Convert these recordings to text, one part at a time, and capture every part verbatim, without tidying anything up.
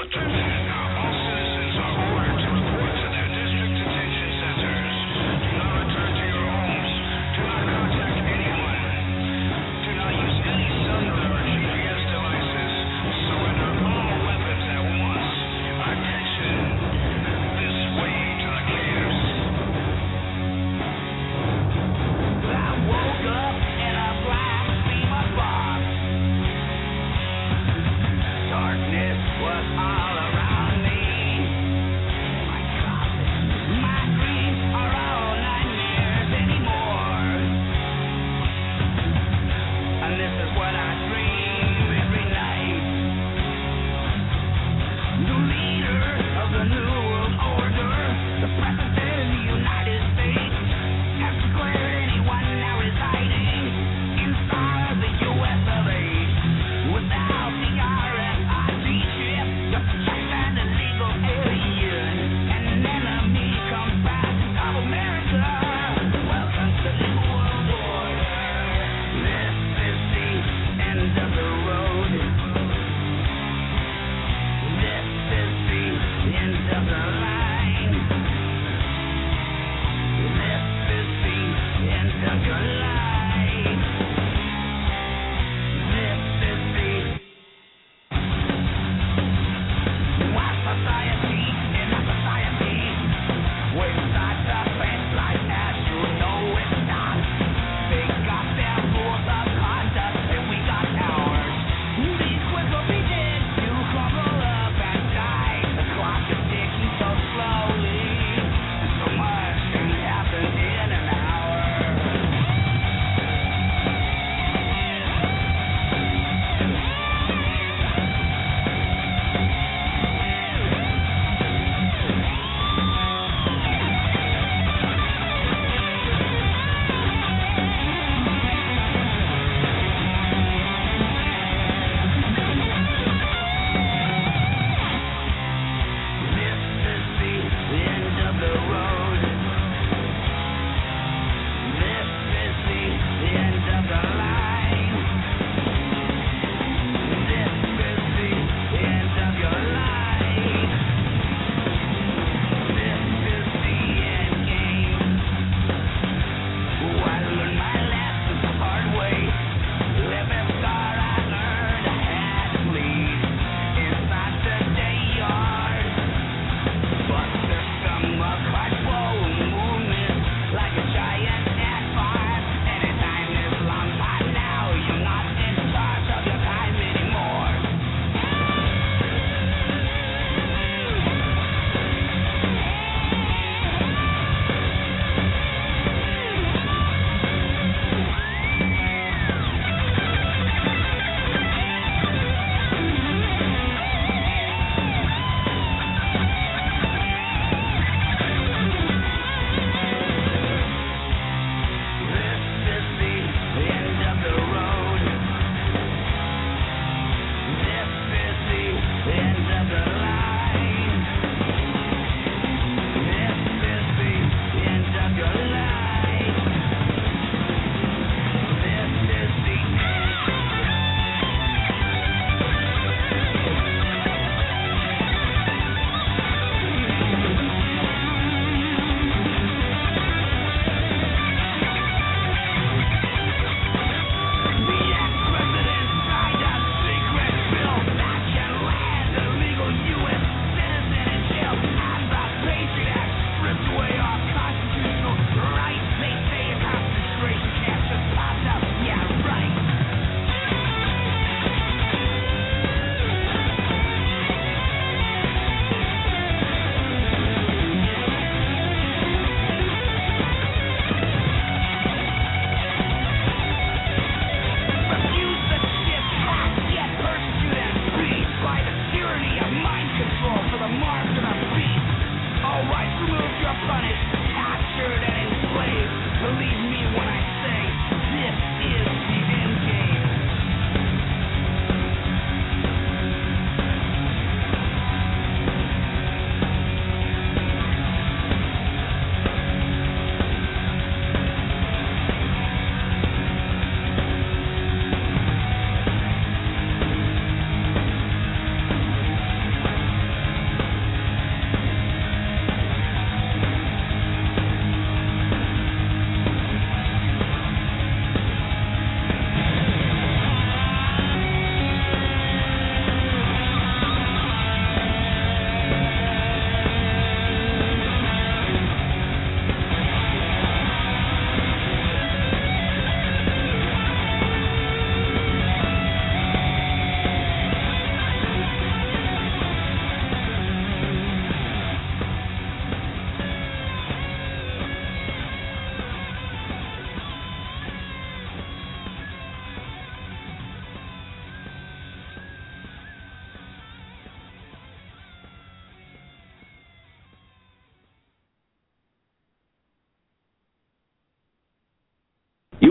And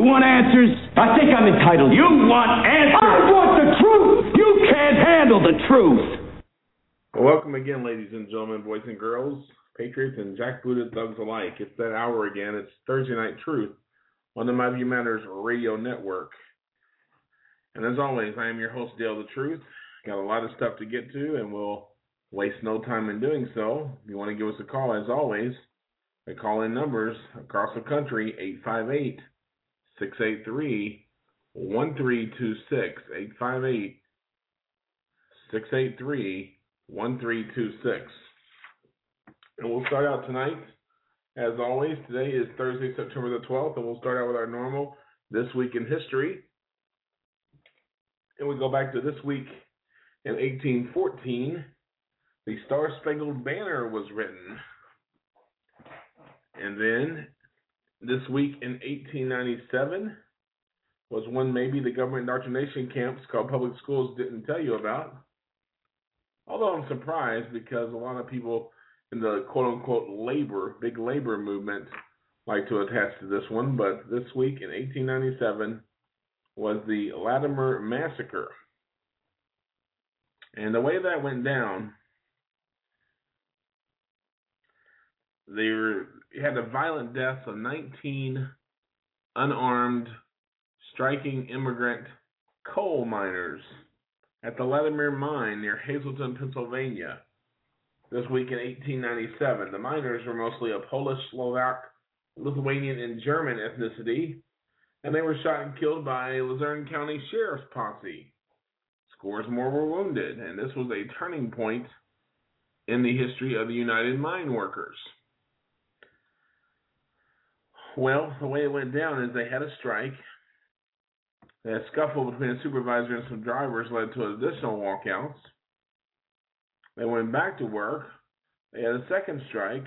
want answers? I think I'm entitled. You want answers? I want the truth! You can't handle the truth! Welcome again, ladies and gentlemen, boys and girls, patriots and jackbooted thugs alike. It's that hour again. It's Thursday Night Truth on the My View Matters radio network. And as always, I am your host, Dale the Truth. Got a lot of stuff to get to, and we'll waste no time in doing so. If you want to give us a call, as always, the call-in numbers across the country, eight five eight, six eight three, one three two six, eight five eight, six eight three, one three two six. And we'll start out tonight, as always. Today is Thursday, September the twelfth, and we'll start out with our normal This Week in History. And we go back to this week in eighteen fourteen. The Star-Spangled Banner was written. And then this week in eighteen ninety-seven was when maybe the government indoctrination camps called public schools didn't tell you about. Although I'm surprised because a lot of people in the quote-unquote labor, big labor movement like to attach to this one. But this week in eighteen ninety-seven was the Latimer Massacre. And the way that went down, they were, had the violent deaths of nineteen unarmed, striking immigrant coal miners at the Latimer Mine near Hazleton, Pennsylvania. This week in eighteen ninety-seven, the miners were mostly of Polish, Slovak, Lithuanian, and German ethnicity, and they were shot and killed by a Luzerne County Sheriff's posse. Scores more were wounded, and this was a turning point in the history of the United Mine Workers. Well, the way it went down is they had a strike. A scuffle between a supervisor and some drivers led to additional walkouts. They went back to work. They had a second strike.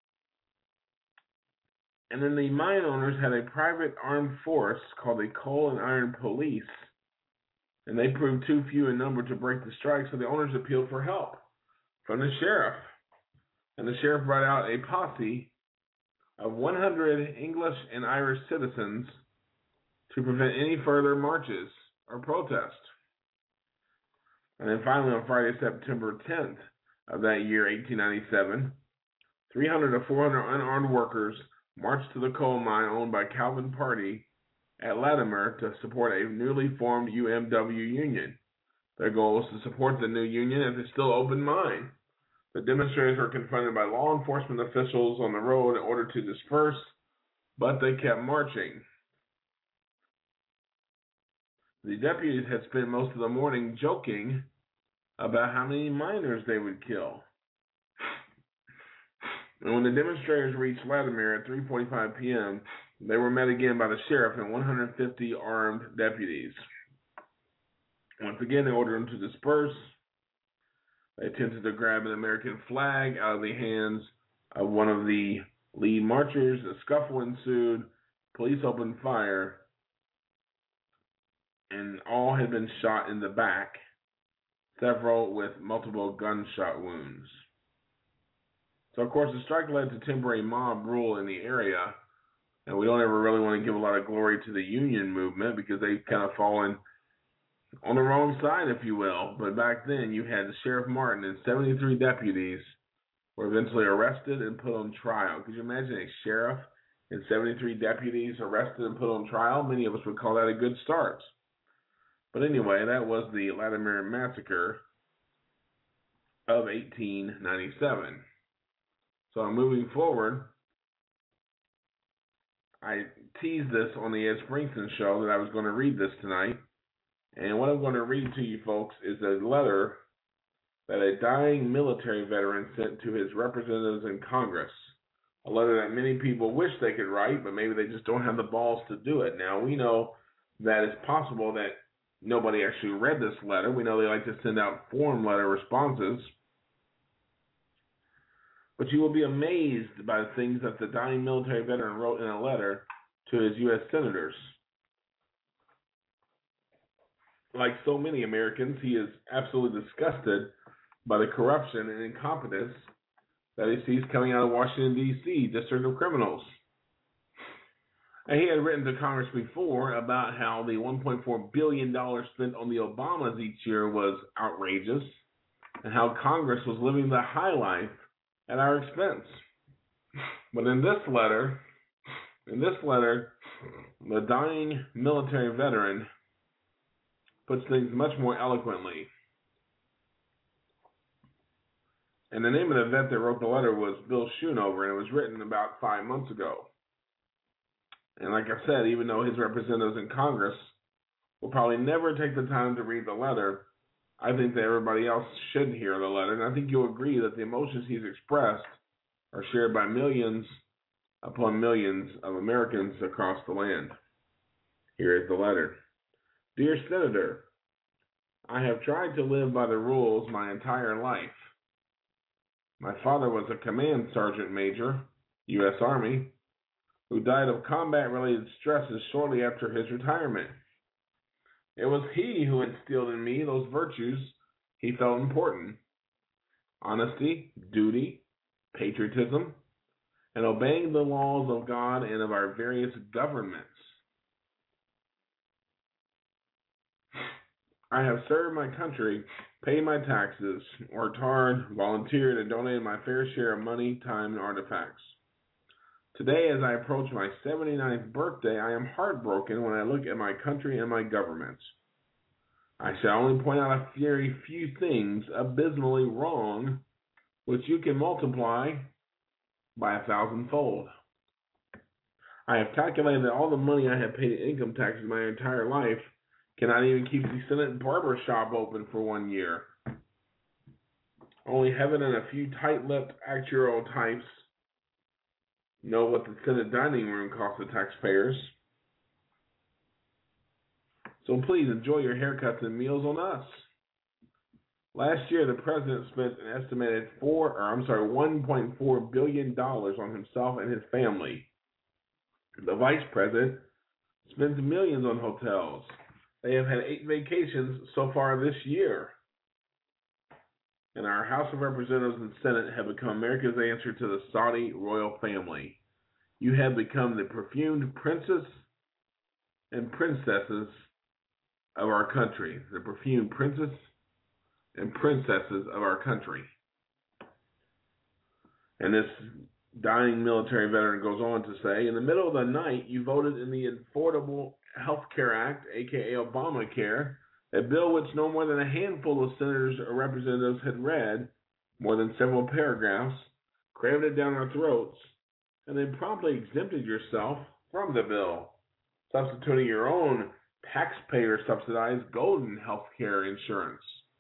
And then the mine owners had a private armed force called the Coal and Iron Police. And they proved too few in number to break the strike, so the owners appealed for help from the sheriff. And the sheriff brought out a posse of one hundred English and Irish citizens to prevent any further marches or protests. And then finally, on Friday, September tenth of that year, eighteen ninety-seven, three hundred to four hundred unarmed workers marched to the coal mine owned by Calvin Party at Latimer to support a newly formed U M W union. Their goal was to support the new union as a still open mine. The demonstrators were confronted by law enforcement officials on the road in order to disperse, but they kept marching. The deputies had spent most of the morning joking about how many miners they would kill. And when the demonstrators reached Latimer at three forty-five p.m., they were met again by the sheriff and one hundred fifty armed deputies. Once again, they ordered them to disperse. They attempted to grab an American flag out of the hands of one of the lead marchers. A scuffle ensued. Police opened fire, and all had been shot in the back, several with multiple gunshot wounds. So, of course, the strike led to temporary mob rule in the area, and we don't ever really want to give a lot of glory to the union movement because they've kind of fallen on the wrong side, if you will. But back then, you had Sheriff Martin and seventy-three deputies were eventually arrested and put on trial. Could you imagine a sheriff and seventy-three deputies arrested and put on trial? Many of us would call that a good start. But anyway, that was the Latimer Massacre of eighteen ninety-seven. So moving forward, I teased this on the Ed Springston show that I was going to read this tonight. And what I'm going to read to you folks is a letter that a dying military veteran sent to his representatives in Congress. A letter that many people wish they could write, but maybe they just don't have the balls to do it. Now, we know that it's possible that nobody actually read this letter. We know they like to send out form letter responses. But you will be amazed by the things that the dying military veteran wrote in a letter to his U S senators. Like so many Americans, he is absolutely disgusted by the corruption and incompetence that he sees coming out of Washington, D C, District of Criminals. And he had written to Congress before about how the one point four billion dollars spent on the Obamas each year was outrageous, and how Congress was living the high life at our expense. But in this letter, in this letter, the dying military veteran puts things much more eloquently. And the name of the vet that wrote the letter was Bill Schoonover, and it was written about five months ago. And like I said, even though his representatives in Congress will probably never take the time to read the letter, I think that everybody else should hear the letter. And I think you'll agree that the emotions he's expressed are shared by millions upon millions of Americans across the land. Here is the letter. Dear Senator, I have tried to live by the rules my entire life. My father was a command sergeant major, U S Army, who died of combat-related stresses shortly after his retirement. It was he who instilled in me those virtues he felt important: honesty, duty, patriotism, and obeying the laws of God and of our various governments. I have served my country, paid my taxes, worked hard, volunteered, and donated my fair share of money, time, and artifacts. Today, as I approach my seventy-ninth birthday, I am heartbroken when I look at my country and my government. I shall only point out a very few things abysmally wrong, which you can multiply by a thousandfold. I have calculated that all the money I have paid in income taxes my entire life cannot even keep the Senate barber shop open for one year. Only heaven and a few tight-lipped actuarial types know what the Senate dining room costs the taxpayers. So please enjoy your haircuts and meals on us. Last year, the president spent an estimated four, or I'm sorry, one point four billion dollars on himself and his family. The vice president spends millions on hotels. They have had eight vacations so far this year. And our House of Representatives and Senate have become America's answer to the Saudi royal family. You have become the perfumed princes and princesses of our country. The perfumed princes and princesses of our country. And this dying military veteran goes on to say, in the middle of the night, you voted in the Affordable Health Care Act, aka Obamacare, a bill which no more than a handful of senators or representatives had read, more than several paragraphs, crammed it down our throats, and then promptly exempted yourself from the bill, substituting your own taxpayer-subsidized golden health care insurance.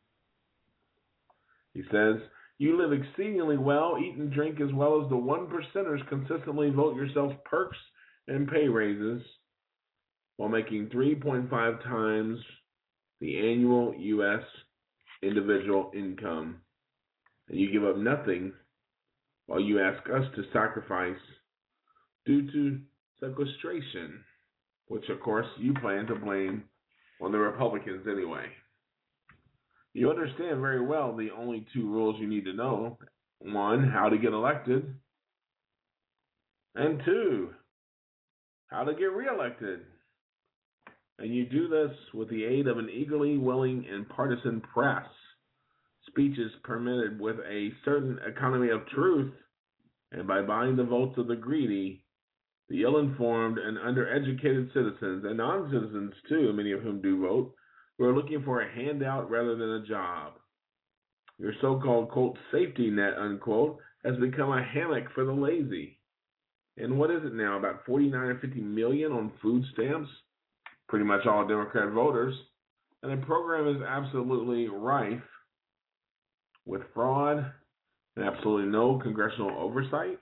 He says, you live exceedingly well, eat and drink as well as the one percenters consistently vote yourselves perks and pay raises while making three point five times the annual U S individual income. And you give up nothing while you ask us to sacrifice due to sequestration, which of course you plan to blame on the Republicans anyway. You understand very well the only two rules you need to know. One, how to get elected. And two, how to get reelected. And you do this with the aid of an eagerly willing and partisan press. Speeches permitted with a certain economy of truth, and by buying the votes of the greedy, the ill-informed and undereducated citizens, and non-citizens too, many of whom do vote, who are looking for a handout rather than a job. Your so-called, quote, safety net, unquote, has become a hammock for the lazy. And what is it now, about forty-nine or fifty million on food stamps? Pretty much all Democrat voters. And the program is absolutely rife with fraud and absolutely no congressional oversight.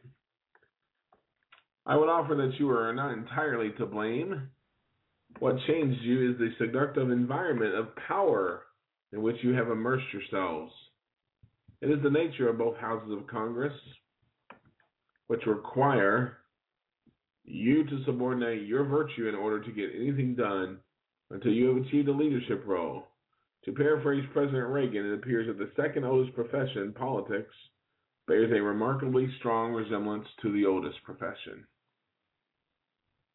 I would offer that you are not entirely to blame. What changed you is the seductive environment of power in which you have immersed yourselves. It is the nature of both houses of Congress, which require you to subordinate your virtue in order to get anything done until you have achieved a leadership role. To paraphrase President Reagan, it appears that the second oldest profession, politics, bears a remarkably strong resemblance to the oldest profession.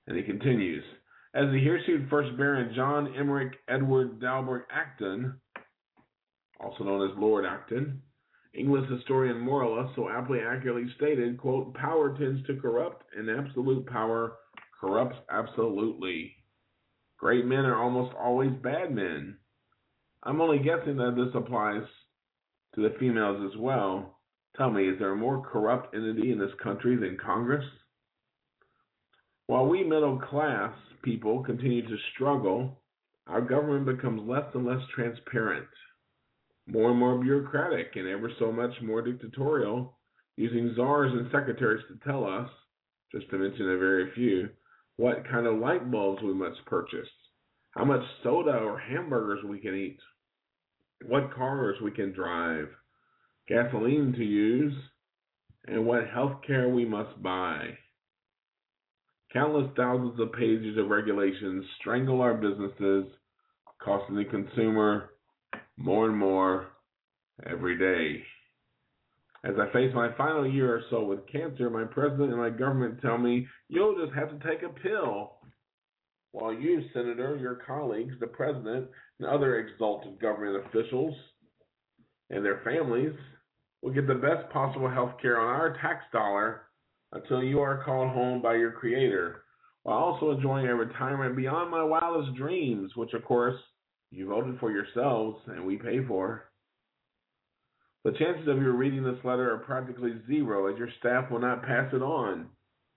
And he continues, as the hirsute First Baron John Emmerich Edward Dalbert Acton, also known as Lord Acton, English historian moralist, so aptly accurately stated, quote, power tends to corrupt, and absolute power corrupts absolutely. Great men are almost always bad men. I'm only guessing that this applies to the females as well. Tell me, is there a more corrupt entity in this country than Congress? While we middle-class people continue to struggle, our government becomes less and less transparent, more and more bureaucratic, and ever so much more dictatorial, using czars and secretaries to tell us, just to mention a very few, what kind of light bulbs we must purchase, how much soda or hamburgers we can eat, what cars we can drive, gasoline to use, and what health care we must buy. Countless thousands of pages of regulations strangle our businesses, costing the consumer more and more every day. As I face my final year or so with cancer, my president and my government tell me, you'll just have to take a pill. While you, Senator, your colleagues, the president, and other exalted government officials and their families will get the best possible health care on our tax dollar until you are called home by your creator, while also enjoying a retirement beyond my wildest dreams, which, of course, you voted for yourselves and we pay for. The chances of your reading this letter are practically zero, as your staff will not pass it on.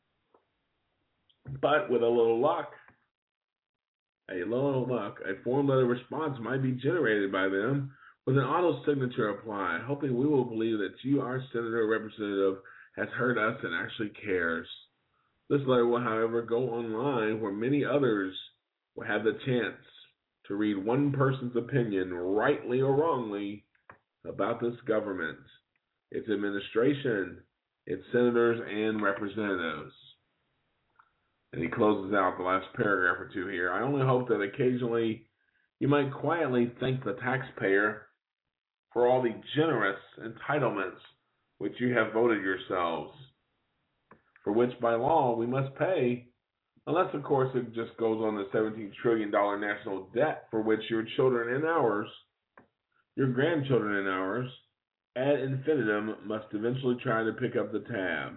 But with a little luck, a little luck, a form letter response might be generated by them with an auto signature applied, hoping we will believe that you, our senator or representative, has heard us and actually cares. This letter will, however, go online where many others will have the chance to read one person's opinion, rightly or wrongly, about this government, its administration, its senators and representatives. And he closes out the last paragraph or two here. I only hope that occasionally you might quietly thank the taxpayer for all the generous entitlements which you have voted yourselves, for which by law we must pay, unless of course it just goes on the seventeen trillion dollars national debt for which your children and ours, your grandchildren and ours, ad infinitum must eventually try to pick up the tab.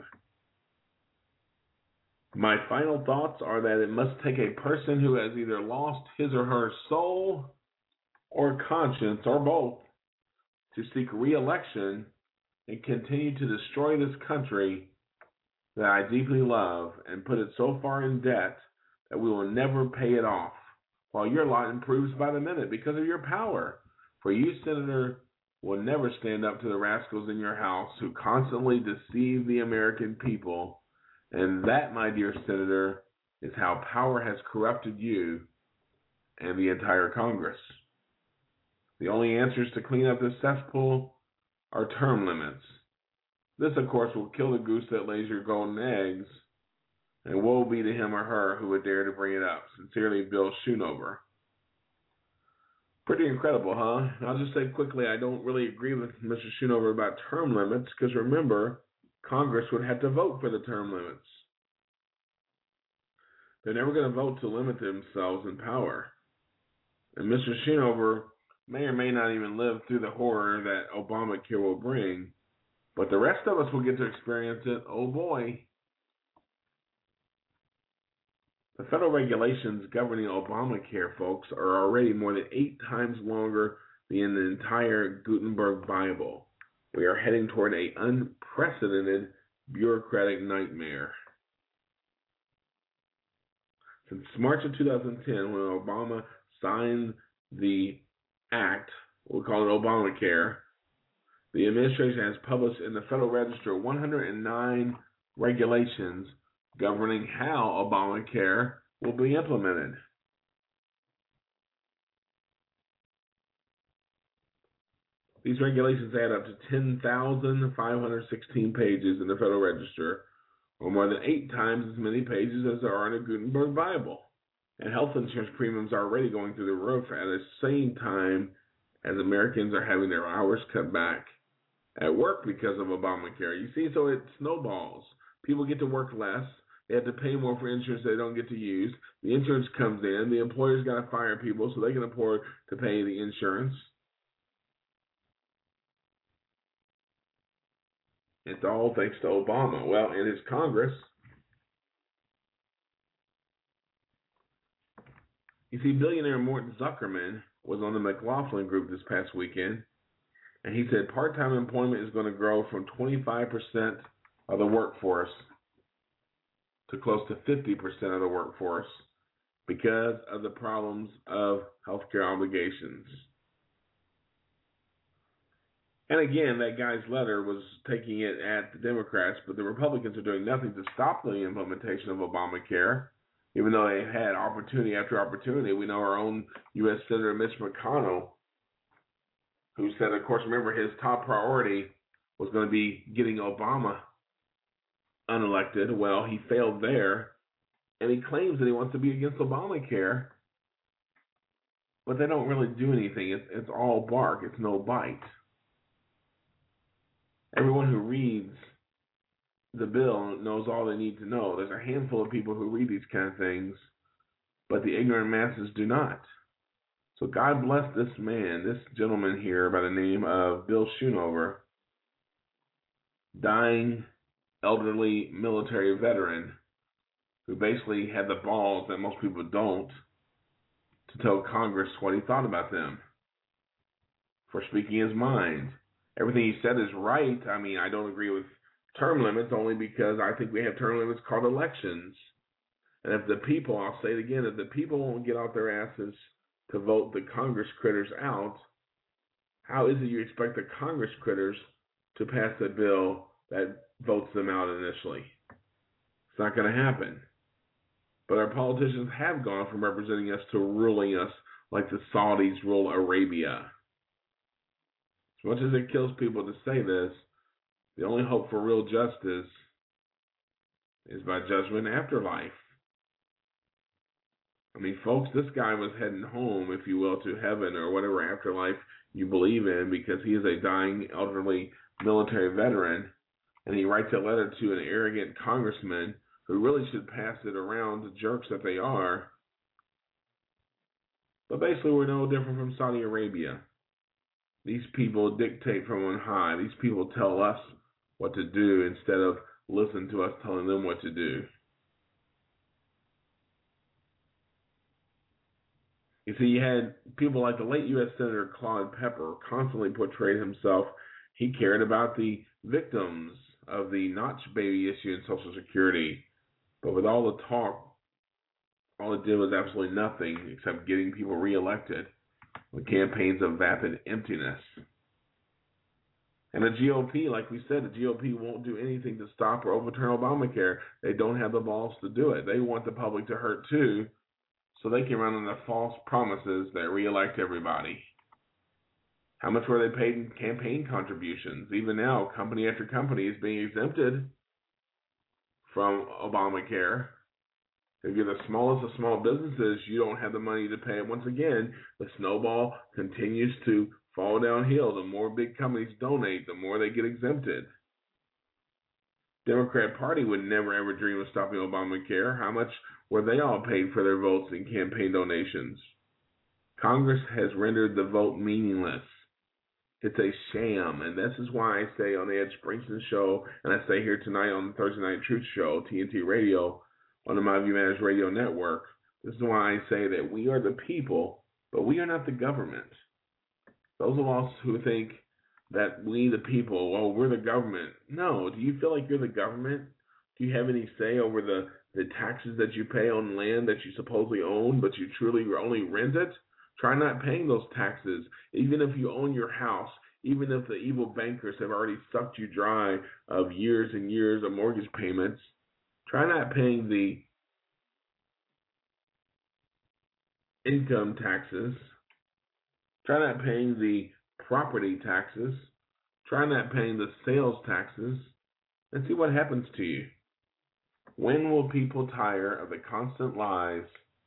My final thoughts are that it must take a person who has either lost his or her soul or conscience, or both, to seek re-election and continue to destroy this country that I deeply love and put it so far in debt that we will never pay it off, while your lot improves by the minute because of your power. For you, Senator, will never stand up to the rascals in your house who constantly deceive the American people. And that, my dear Senator, is how power has corrupted you and the entire Congress. The only answers to clean up this cesspool are term limits. This, of course, will kill the goose that lays your golden eggs, and woe be to him or her who would dare to bring it up. Sincerely, Bill Schoonover. Pretty incredible, huh? I'll just say quickly, I don't really agree with Mister Schoonover about term limits, because remember, Congress would have to vote for the term limits. They're never going to vote to limit themselves in power. And Mister Schoonover may or may not even live through the horror that Obamacare will bring, but the rest of us will get to experience it. Oh boy. The federal regulations governing Obamacare, folks, are already more than eight times longer than the entire Gutenberg Bible. We are heading toward an unprecedented bureaucratic nightmare. Since March of two thousand ten, when Obama signed the act, we'll call it Obamacare, the administration has published in the Federal Register one hundred nine regulations governing how Obamacare will be implemented. These regulations add up to ten thousand five hundred sixteen pages in the Federal Register, or more than eight times as many pages as there are in a Gutenberg Bible. And health insurance premiums are already going through the roof at the same time as Americans are having their hours cut back at work because of Obamacare. You see, so it snowballs. People get to work less. They have to pay more for insurance they don't get to use. The insurance comes in. The employer's got to fire people so they can afford to pay the insurance. It's all thanks to Obama. Well, in his Congress, you see, billionaire Morton Zuckerman was on the McLaughlin Group this past weekend, and he said part-time employment is going to grow from twenty-five percent of the workforce to close to fifty percent of the workforce because of the problems of healthcare obligations. And again, that guy's letter was taking it at the Democrats, but the Republicans are doing nothing to stop the implementation of Obamacare, even though they had opportunity after opportunity. We know our own U S Senator Mitch McConnell, who said, of course, remember, his top priority was going to be getting Obama unelected. Well, he failed there, and he claims that he wants to be against Obamacare, but they don't really do anything. It's, it's all bark. It's no bite. Everyone who reads the bill knows all they need to know. There's a handful of people who read these kind of things, but the ignorant masses do not. So God bless this man, this gentleman here by the name of Bill Schoonover, dying elderly military veteran who basically had the balls that most people don't to tell Congress what he thought about them, for speaking his mind. Everything he said is right. I mean, I don't agree with term limits only because I think we have term limits called elections. And if the people, I'll say it again, if the people won't get out their asses to vote the Congress critters out, how is it you expect the Congress critters to pass a bill that votes them out initially? It's not going to happen. But our politicians have gone from representing us to ruling us like the Saudis rule Arabia. As much as it kills people to say this, the only hope for real justice is by judgment after life. I mean, folks, this guy was heading home, if you will, to heaven or whatever afterlife you believe in, because he is a dying elderly military veteran, and he writes a letter to an arrogant congressman who really should pass it around, the jerks that they are. But basically, we're no different from Saudi Arabia. These people dictate from on high. These people tell us what to do instead of listen to us telling them what to do. You see, you had people like the late U S Senator Claude Pepper constantly portrayed himself. He cared about the victims of the Notch baby issue in Social Security. But with all the talk, all it did was absolutely nothing except getting people reelected with campaigns of vapid emptiness. And the G O P, like we said, the G O P won't do anything to stop or overturn Obamacare. They don't have the balls to do it. They want the public to hurt too, so they can run on the false promises that reelect everybody. How much were they paid in campaign contributions? Even now, company after company is being exempted from Obamacare. If you're the smallest of small businesses, you don't have the money to pay. Once again, the snowball continues to fall downhill. The more big companies donate, the more they get exempted. Democrat Party would never ever dream of stopping Obamacare. How much were they all paid for their votes in campaign donations? Congress has rendered the vote meaningless. It's a sham, and this is why I say on the Ed Springston Show, and I say here tonight on the Thursday Night Truth Show, T N T Radio, on the My View Matters Radio Network, this is why I say that we are the people, but we are not the government. Those of us who think that we, the people, well, we're the government. No, do you feel like you're the government? Do you have any say over the, the taxes that you pay on land that you supposedly own, but you truly only rent it? Try not paying those taxes, even if you own your house, even if the evil bankers have already sucked you dry of years and years of mortgage payments. Try not paying the income taxes. Try not paying the property taxes. Try not paying the sales taxes, and see what happens to you. When will people tire of the constant lies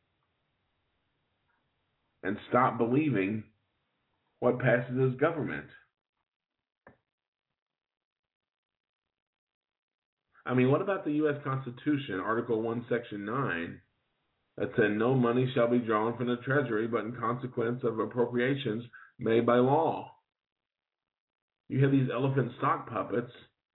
and stop believing what passes as government? I mean, what about the U S Constitution, Article one, Section nine, that said no money shall be drawn from the Treasury but in consequence of appropriations made by law? You have these elephant sock puppets.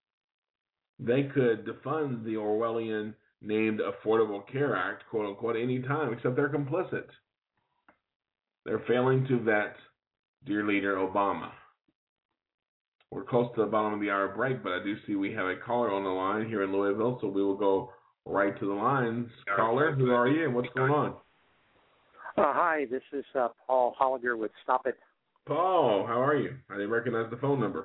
They could defund the Orwellian named Affordable Care Act, quote unquote, any time, except they're complicit. They're failing to vet dear leader Obama. We're close to the bottom of the hour break, but I do see we have a caller on the line here in Louisville, so we will go right to the lines. Caller, who are you and what's going on? Uh, hi, this is uh, Paul Holliger with Stop It. Paul, how are you? I didn't recognize the phone number.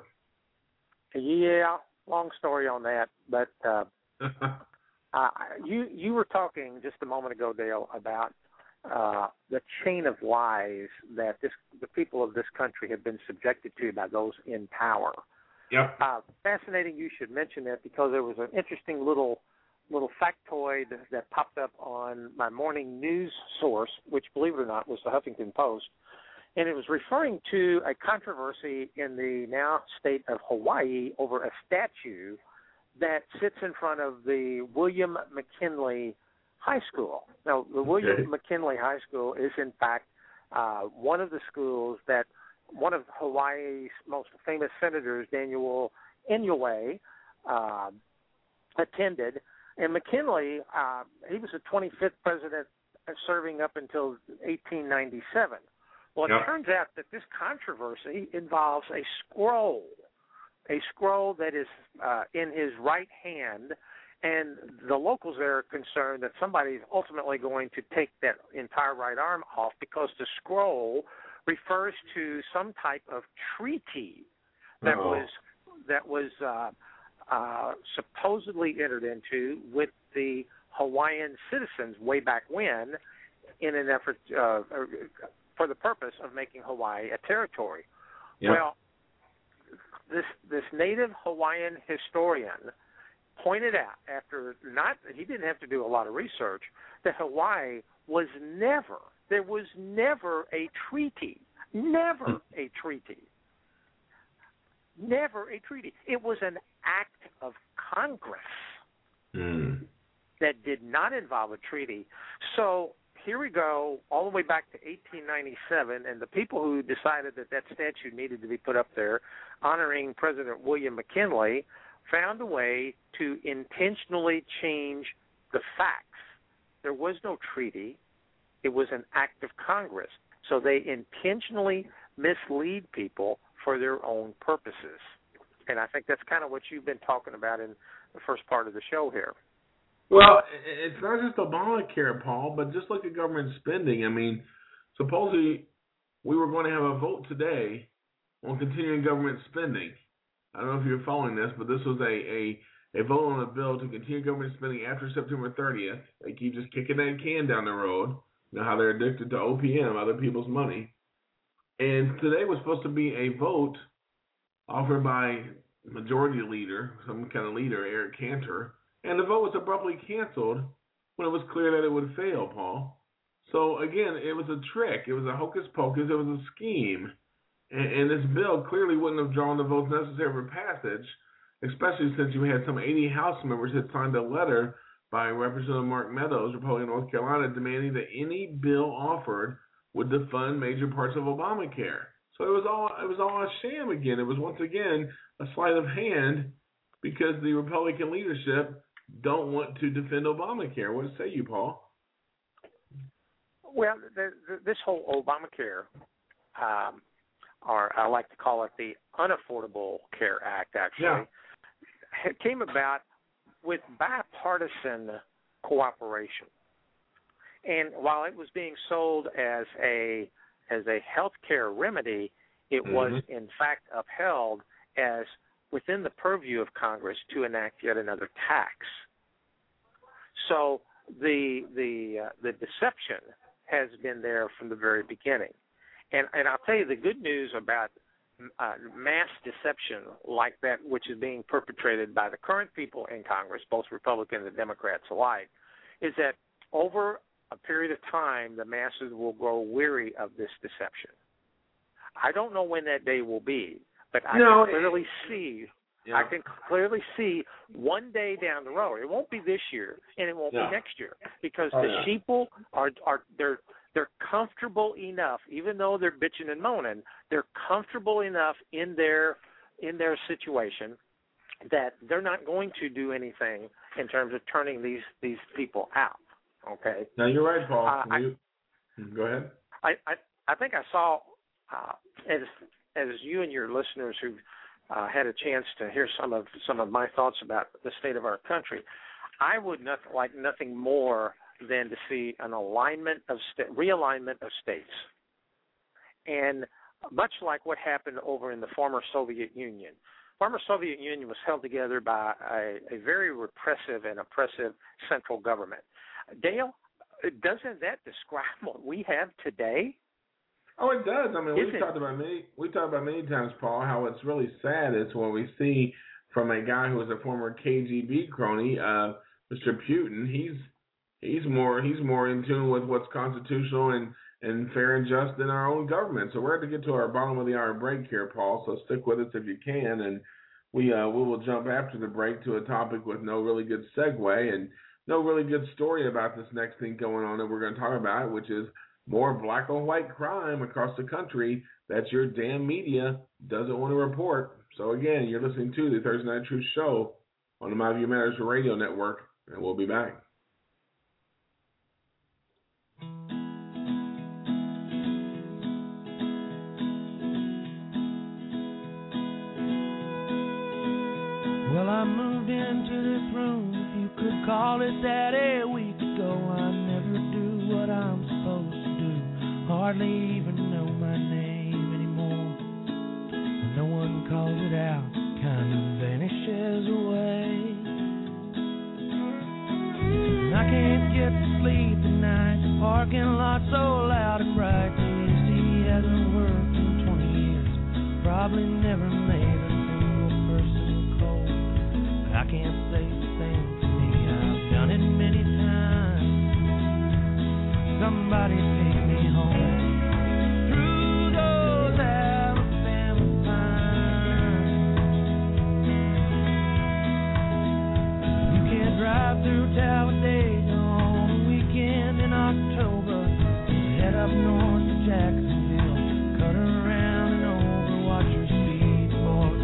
Yeah, long story on that, but uh, uh, you you were talking just a moment ago, Dale, about uh, the chain of lies that this the people of this country have been subjected to by those in power. Yep. Uh, fascinating you should mention that, because there was an interesting little little factoid that popped up on my morning news source, which, believe it or not, was the Huffington Post, and it was referring to a controversy in the now state of Hawaii over a statue that sits in front of the William McKinley High School. Now, the William Okay. McKinley High School is, in fact, uh, one of the schools that one of Hawaii's most famous senators, Daniel Inouye, uh, attended. And McKinley, uh, he was the twenty-fifth president serving up until eighteen ninety-seven. Well, it Yep. turns out that this controversy involves a scroll, a scroll that is uh, in his right hand, and the locals there are concerned that somebody is ultimately going to take that entire right arm off, because the scroll refers to some type of treaty that Uh-oh. was that was uh, uh, supposedly entered into with the Hawaiian citizens way back when, in an effort uh, for the purpose of making Hawaii a territory. Yep. Well, this this native Hawaiian historian pointed out, after not he didn't have to do a lot of research, that Hawaii was never there was never a treaty, never a treaty, never a treaty. It was an act of Congress Mm. that did not involve a treaty. So here we go, all the way back to eighteen ninety-seven, and the people who decided that that statue needed to be put up there, honoring President William McKinley, found a way to intentionally change the facts. There was no treaty. It was an act of Congress. So they intentionally mislead people for their own purposes. And I think that's kind of what you've been talking about in the first part of the show here. Well, it's not just Obamacare, Paul, but just look at government spending. I mean, supposedly we were going to have a vote today on continuing government spending. I don't know if you're following this, but this was a, a, a vote on a bill to continue government spending after September thirtieth. They keep just kicking that can down the road. You know how they're addicted to O P M, other people's money. And today was supposed to be a vote offered by majority leader, some kind of leader, Eric Cantor, and the vote was abruptly canceled when it was clear that it would fail, Paul. So, again, it was a trick. It was a hocus pocus. It was a scheme. And, and this bill clearly wouldn't have drawn the votes necessary for passage, especially since you had some eighty House members had signed a letter by Representative Mark Meadows, Republican of North Carolina, demanding that any bill offered would defund major parts of Obamacare. So it was all it was all a sham again. It was once again a sleight of hand because the Republican leadership don't want to defend Obamacare. What say you, Paul? Well, the, the, this whole Obamacare, um, or I like to call it the Unaffordable Care Act, actually, Yeah. it came about with bipartisan cooperation. And while it was being sold as a as a health care remedy, it mm-hmm. was in fact upheld as within the purview of Congress to enact yet another tax. So the the uh, the deception has been there from the very beginning. And and I'll tell you the good news about uh, mass deception like that, which is being perpetrated by the current people in Congress, both Republicans and Democrats alike, is that over a period of time, the masses will grow weary of this deception. I don't know when that day will be, but I no, can clearly see Yeah. I can clearly see one day down the road. It won't be this year, and it won't Yeah. be next year, because Oh, the yeah. sheeple are are they're they're comfortable enough, even though they're bitching and moaning. They're comfortable enough in their in their situation that they're not going to do anything in terms of turning these these people out. Okay. Now you're right, Paul. Uh, I, you, go ahead. I, I I think I saw uh, as as you and your listeners who uh, had a chance to hear some of some of my thoughts about the state of our country. I would not like nothing more than to see an alignment of sta- realignment of states, and much like what happened over in the former Soviet Union. Former Soviet Union was held together by a, a very repressive and oppressive central government. Dale, doesn't that describe what we have today? Oh, it does. I mean, Is we've it? talked about many. We talked about many times, Paul, how it's really sad is when we see from a guy who was a former K G B crony, uh, Mister Putin. He's he's more he's more in tune with what's constitutional and, and fair and just in our own government. So we're going to get to our bottom of the hour break here, Paul. So stick with us if you can, and we uh, we will jump after the break to a topic with no really good segue and no really good story about this next thing going on that we're going to talk about, which is more black on white crime across the country that your damn media doesn't want to report. So again, you're listening to the Thursday Night Truth Show on the My View Matters Radio Network, and we'll be back. Well, I moved into this room, if you could call it that, a week ago. I never do what I'm supposed to do, hardly even know my name anymore. When no one calls it out, it kind of vanishes away. And I can't get to sleep at night, the parking lot so loud and bright. The A C hasn't worked in twenty years, probably never made a single person cold. I can't say the same for me, I've done it many times. Somebody take me home through those Alabama pines. You can't drive through Talladega on a weekend in October. Head up north to Jacksonville, cut around and over, watch your speed for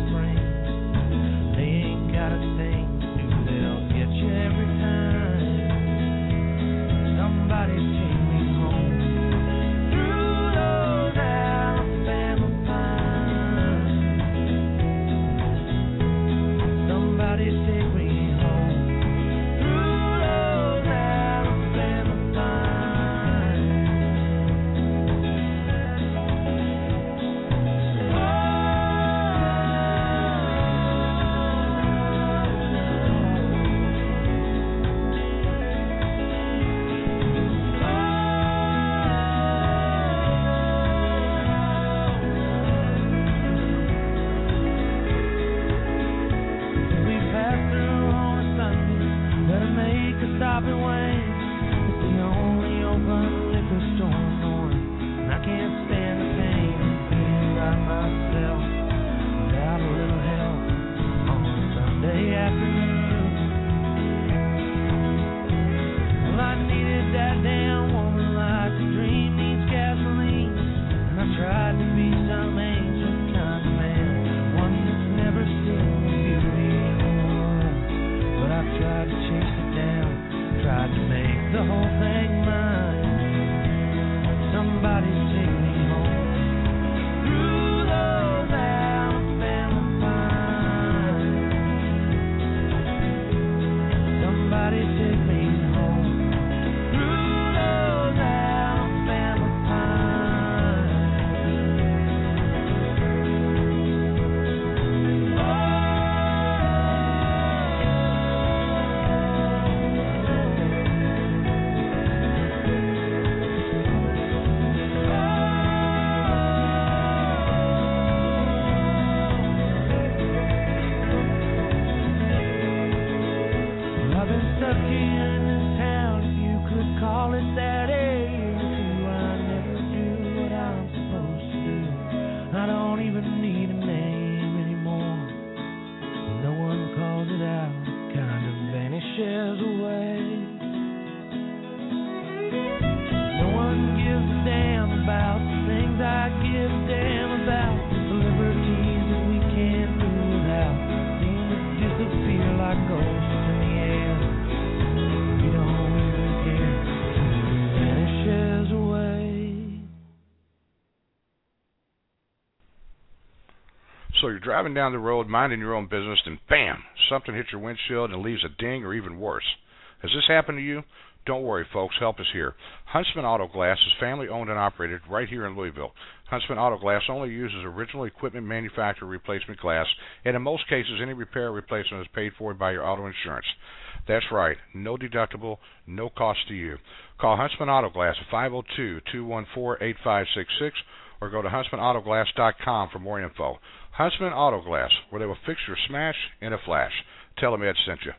So you're driving down the road, minding your own business, and bam, something hits your windshield and leaves a ding or even worse. Has this happened to you? Don't worry, folks. Help is here. Huntsman Auto Glass is family-owned and operated right here in Louisville. Huntsman Auto Glass only uses original equipment manufacturer replacement glass, and in most cases, any repair or replacement is paid for by your auto insurance. That's right. No deductible, no cost to you. Call Huntsman Auto Glass at five oh two, two one four, eight five six six or go to huntsman auto glass dot com for more info. Huntsman Auto Glass, where they will fix your smash in a flash. Tell them Ed sent you.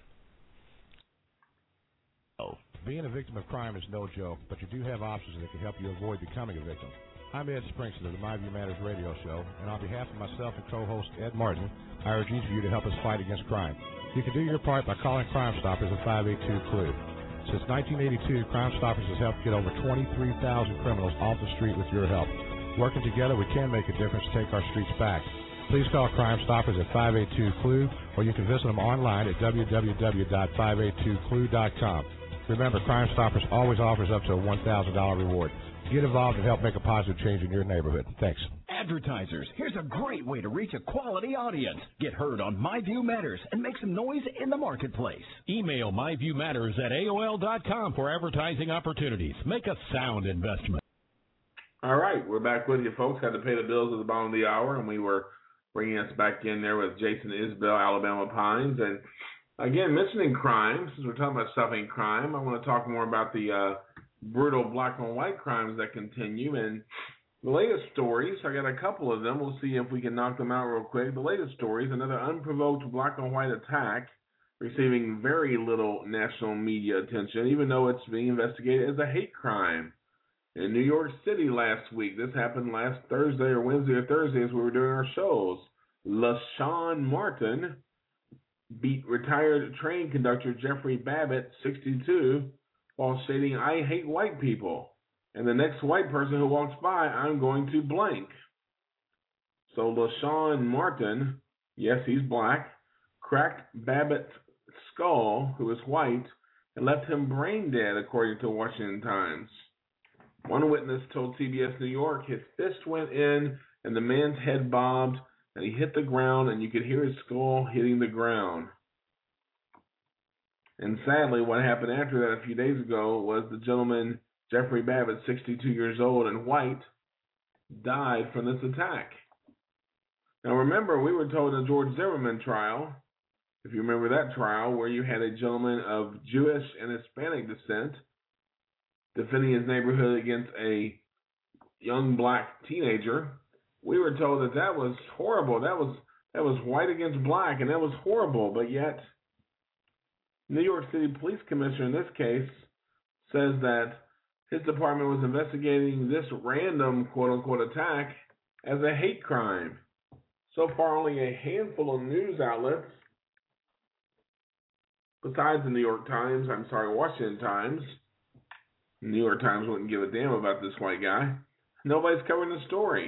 Oh. Being a victim of crime is no joke, but you do have options that can help you avoid becoming a victim. I'm Ed Springston of the My View Matters radio show, and on behalf of myself and co-host Ed Martin, I urge each of you to help us fight against crime. You can do your part by calling Crime Stoppers at five eight two, C L U. Since nineteen eighty-two, Crime Stoppers has helped get over twenty-three thousand criminals off the street with your help. Working together, we can make a difference to take our streets back. Please call Crime Stoppers at five eight two, C L U, or you can visit them online at w w w dot five eight two C L U dot com. Remember, Crime Stoppers always offers up to a one thousand dollars reward. Get involved and help make a positive change in your neighborhood. Thanks. Advertisers, here's a great way to reach a quality audience. Get heard on My View Matters and make some noise in the marketplace. Email myviewmatters at A O L dot com for advertising opportunities. Make a sound investment. All right, we're back with you, folks. Had to pay the bills at the bottom of the hour, and we were bringing us back in there with Jason Isbell, Alabama Pines. And again, mentioning crime, since we're talking about stopping crime, I want to talk more about the uh, brutal black and white crimes that continue. And the latest stories, I got a couple of them. We'll see if we can knock them out real quick. The latest stories, another unprovoked black and white attack receiving very little national media attention, even though it's being investigated as a hate crime. In New York City last week, this happened last Thursday or Wednesday or Thursday as we were doing our shows. LaShawn Martin beat retired train conductor Jeffrey Babbitt, sixty-two, while stating, "I hate white people. And the next white person who walks by, I'm going to blank." So LaShawn Martin, yes, he's black, cracked Babbitt's skull, who is white, and left him brain dead, according to Washington Times. One witness told C B S New York his fist went in and the man's head bobbed, and he hit the ground, and you could hear his skull hitting the ground. And sadly, what happened after that a few days ago was the gentleman, Jeffrey Babbitt, sixty-two years old and white, died from this attack. Now remember, we were told the George Zimmerman trial, if you remember that trial, where you had a gentleman of Jewish and Hispanic descent defending his neighborhood against a young black teenager. We were told that that was horrible. That was that was white against black, and that was horrible. But yet, New York City Police Commissioner in this case says that his department was investigating this random quote-unquote attack as a hate crime. So far, only a handful of news outlets, besides the New York Times, I'm sorry, Washington Times. The New York Times wouldn't give a damn about this white guy. Nobody's covering the story.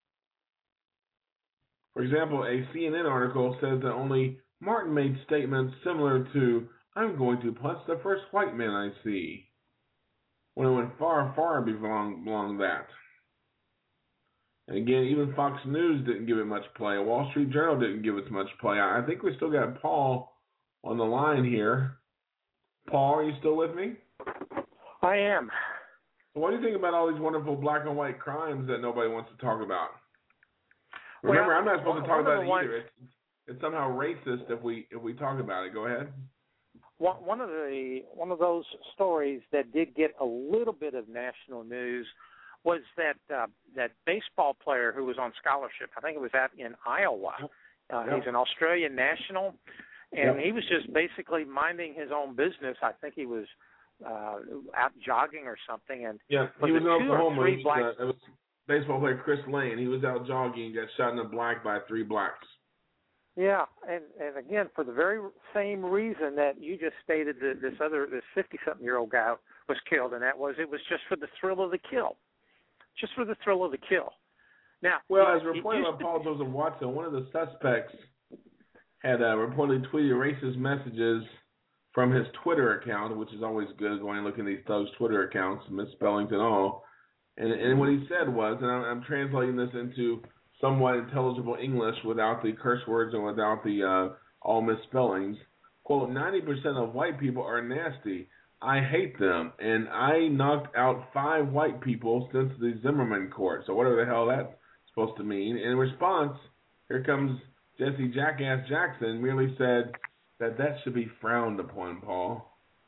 For example, a C N N article says that only Martin made statements similar to, "I'm going to punch the first white man I see," when it went far, far beyond, beyond that. And again, even Fox News didn't give it much play. Wall Street Journal didn't give it much play. I think we still got Paul on the line here. Paul, are you still with me? I am. What do you think about all these wonderful black and white crimes that nobody wants to talk about? Remember, well, I'm not supposed one, to talk about it ones, either. It's, it's somehow racist if we if we talk about it. Go ahead. One, one of the one of those stories that did get a little bit of national news was that uh, that baseball player who was on scholarship. I think it was out in Iowa. Uh, yep. He's an Australian national, and yep. he was just basically minding his own business. I think he was uh, out jogging or something. And yeah, he was in Oklahoma. It black... was, uh, it was baseball player Chris Lane. He was out jogging and got shot in the black by three blacks. Yeah, and, and again, for the very same reason that you just stated that this other, this fifty-something-year-old guy was killed, and that was it was just for the thrill of the kill. Just for the thrill of the kill. Now, well, you as know, reported by Paul Joseph Watson, one of the suspects had uh, reportedly tweeted racist messages from his Twitter account, which is always good going and looking at these thugs' Twitter accounts, misspellings and all. And, and what he said was, and I'm, I'm translating this into somewhat intelligible English without the curse words and without the uh, all misspellings. Quote, ninety percent of white people are nasty. I hate them. And I knocked out five white people since the Zimmerman court. So whatever the hell that's supposed to mean. In response, here comes Jesse Jackass Jackson, merely said that that should be frowned upon, Paul.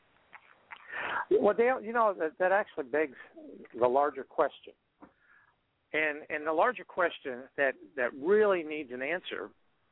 Well, Dale, you know, that, that actually begs the larger question. And and the larger question that, that really needs an answer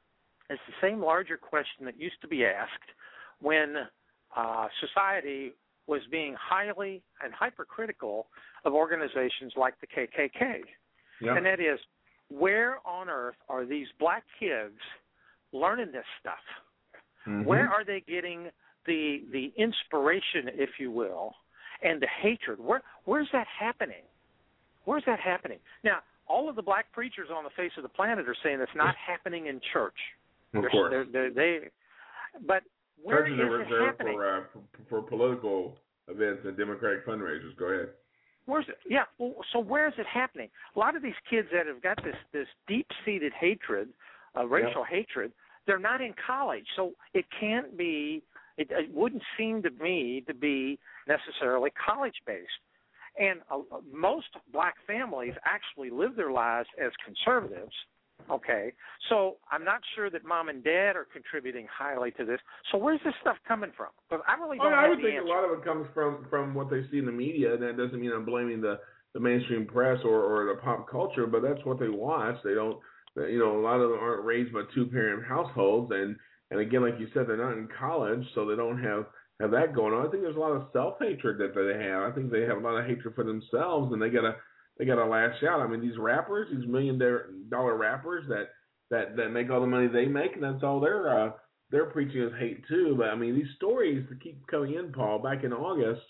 is the same larger question that used to be asked when uh, society was being highly and hypercritical of organizations like the K K K. Yep. And that is, where on earth are these black kids learning this stuff? Mm-hmm. Where are they getting the the inspiration, if you will, and the hatred? Where where's that happening? Where's that happening? Now, all of the black preachers on the face of the planet are saying it's not happening in church. Of they're, course. They're, they're, they, but where Churches is are it reserved happening? For, uh, for, for political events and Democratic fundraisers. Go ahead. Where's it? Yeah. Well, so where is it happening? A lot of these kids that have got this this deep-seated hatred, uh, racial yep. hatred, they're not in college, so it can't be. It, it wouldn't seem to me to be necessarily college-based. And uh, most black families actually live their lives as conservatives, okay? So I'm not sure that mom and dad are contributing highly to this. So where's this stuff coming from? Because I really don't oh, have I would the think answer. A lot of it comes from, from what they see in the media, and that doesn't mean I'm blaming the, the mainstream press or, or the pop culture, but that's what they watch. They don't, you know, a lot of them aren't raised by two-parent households, and, and again, like you said, they're not in college, so they don't have – have that going on. I think there's a lot of self-hatred that they have. I think they have a lot of hatred for themselves, and they gotta they gotta lash out. I mean, these rappers, these million dollar rappers that, that, that make all the money they make, and that's all they're uh, they're preaching is hate too. But I mean, these stories that keep coming in, Paul. Back in August,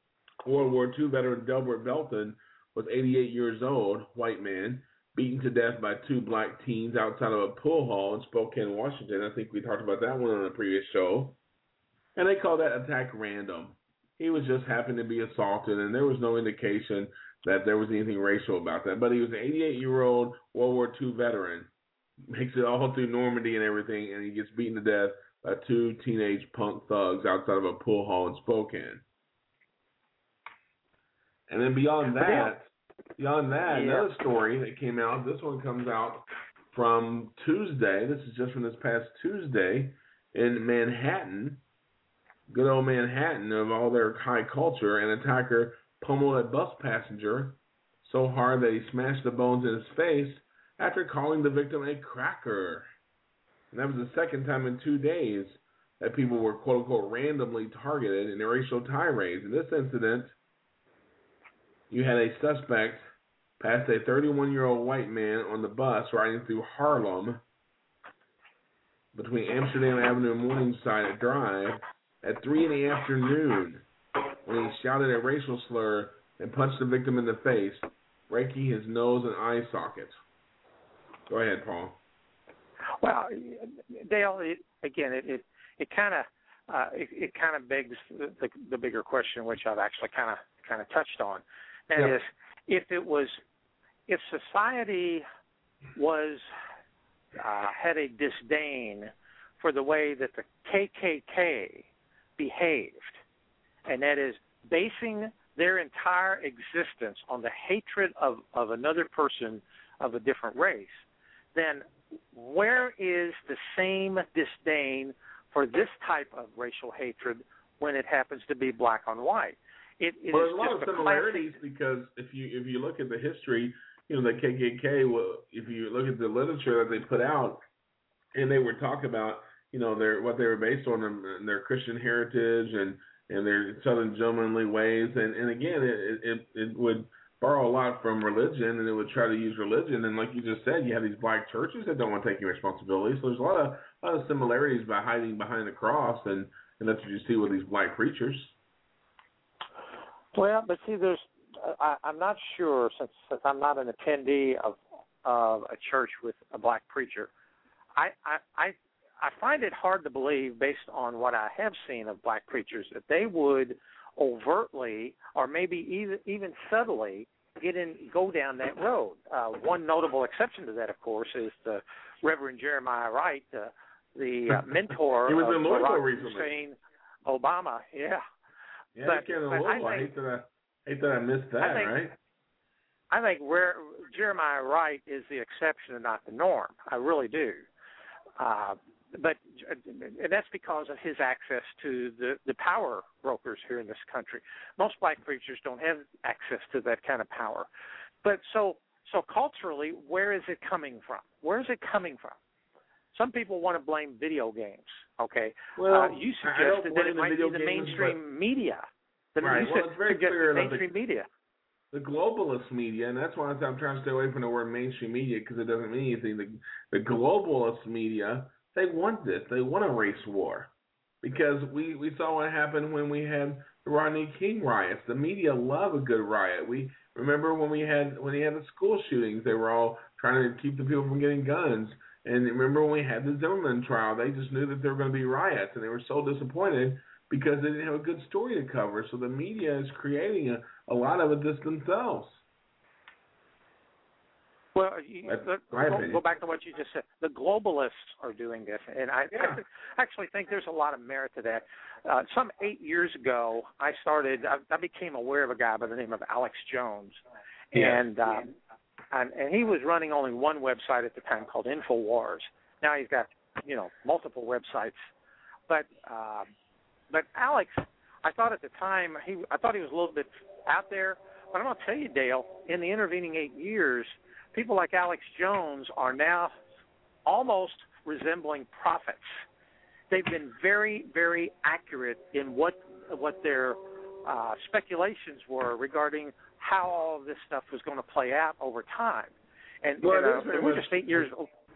World War Two veteran Delbert Belton was eighty-eight years old, white man, beaten to death by two black teens outside of a pool hall in Spokane, Washington. I think we talked about that one on a previous show. And they call that attack random. He was just happened to be assaulted, and there was no indication that there was anything racial about that. But he was an eighty-eight-year-old World War Two veteran, makes it all through Normandy and everything, and he gets beaten to death by two teenage punk thugs outside of a pool hall in Spokane. And then beyond that, beyond that, yeah. another story that came out, this one comes out from Tuesday. This is just from this past Tuesday in Manhattan. Good old Manhattan of all their high culture, an attacker pummeled a bus passenger so hard that he smashed the bones in his face after calling the victim a cracker. And that was the second time in two days that people were, quote-unquote, randomly targeted in a racial tirades. In this incident, you had a suspect pass a thirty-one-year-old white man on the bus riding through Harlem between Amsterdam Avenue and Morningside Drive at three in the afternoon when he shouted a racial slur and punched the victim in the face, breaking his nose and eye socket. Go ahead, Paul. Well, Dale, it, again, it it, it kind of uh, it, it kind of begs the, the bigger question, which I've actually kind of kind of touched on. That yep. is, if it was, if society was uh, had a disdain for the way that the K K K behaved, and that is basing their entire existence on the hatred of, of another person of a different race, then where is the same disdain for this type of racial hatred when it happens to be black on white? It, it well, is there's a lot of similarities classic... because if you if you look at the history, you know, the K K K, well, if you look at the literature that they put out, and they were talking about, you know, their what they were based on, and their Christian heritage and, and their Southern gentlemanly ways. And, and again, it, it it would borrow a lot from religion, and it would try to use religion. And like you just said, you have these black churches that don't want to take any responsibility. So there's a lot of a lot of similarities by hiding behind the cross, and, and that's what you see with these black preachers. Well, but see, there's I, I'm not sure, since, since I'm not an attendee of, of a church with a black preacher, I, I, I I find it hard to believe, based on what I have seen of black preachers, that they would overtly or maybe even even subtly get in, go down that road. Uh, one notable exception to that, of course, is the Reverend Jeremiah Wright, uh, the uh, mentor he was of in Louisville Barack recently. Hussein Obama. Yeah. Yeah, but, he came to but Louisville. I, I, think, I hate that I hate that I missed that. I think, right? I think where Jeremiah Wright is the exception and not the norm. I really do. Uh, but and that's because of his access to the, the power brokers here in this country. Most black preachers don't have access to that kind of power. But so so culturally, where is it coming from? Where is it coming from? Some people want to blame video games. Okay, well, uh, you suggested that it might be the games, mainstream media. The, right. You well, it's very clear the that mainstream the, media. The globalist media, and that's why I'm trying to stay away from the word mainstream media because it doesn't mean anything. The, the globalist media, they want this. They want a race war because we, we saw what happened when we had the Rodney King riots. The media love a good riot. We remember when we had when he had the school shootings. They were all trying to keep the people from getting guns. And remember when we had the Zimmerman trial, they just knew that there were going to be riots, and they were so disappointed because they didn't have a good story to cover. So the media is creating a, a lot of it just themselves. Well, you, That's the, my go, opinion. go back to what you just said. The globalists are doing this, and I, Yeah. I actually think there's a lot of merit to that. Uh, some eight years ago, I started. I, I became aware of a guy by the name of Alex Jones, Yeah. and um, and, and he was running only one website at the time called InfoWars. Now he's got you know multiple websites, but um, but Alex, I thought at the time he I thought he was a little bit out there. But I'm going to tell you, Dale, in the intervening eight years, people like Alex Jones are now almost resembling prophets. They've been very, very accurate in what what their uh, speculations were regarding how all of this stuff was going to play out over time. And, well, and uh, we're much, just eight years.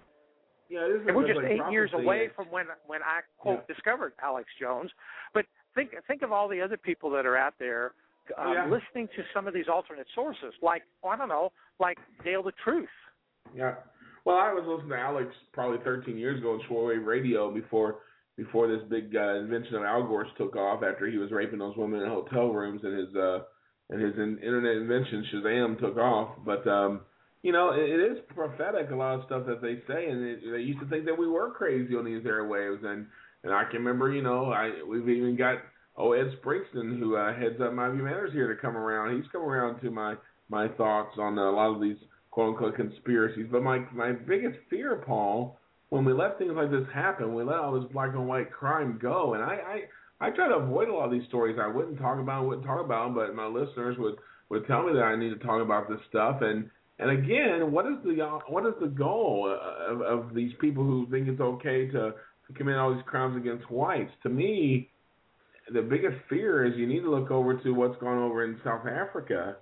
Yeah, this is and we're just like eight years away is. from when when I quote yeah. discovered Alex Jones. But think think of all the other people that are out there. Uh, oh, yeah. Listening to some of these alternate sources, like, oh, I don't know, like Dale the Truth. Yeah. Well, I was listening to Alex probably thirteen years ago on shortwave radio before before this big uh, invention of Al Gore took off after he was raping those women in hotel rooms and his uh, and his in, internet invention Shazam took off. But um, you know, it, it is prophetic a lot of stuff that they say, and it, they used to think that we were crazy on these airwaves, and and I can remember, you know, I we've even got. Oh, Ed Springston, who uh, heads up My View Matters here to come around. He's come around to my, my thoughts on a lot of these quote-unquote conspiracies. But my, my biggest fear, Paul, when we let things like this happen, we let all this black and white crime go. And I, I, I try to avoid a lot of these stories. I wouldn't talk about them, wouldn't talk about them, but my listeners would, would tell me that I need to talk about this stuff. And, and again, what is the what is the goal of, of these people who think it's okay to, to commit all these crimes against whites? To me, the biggest fear is you need to look over to what's going over in South Africa.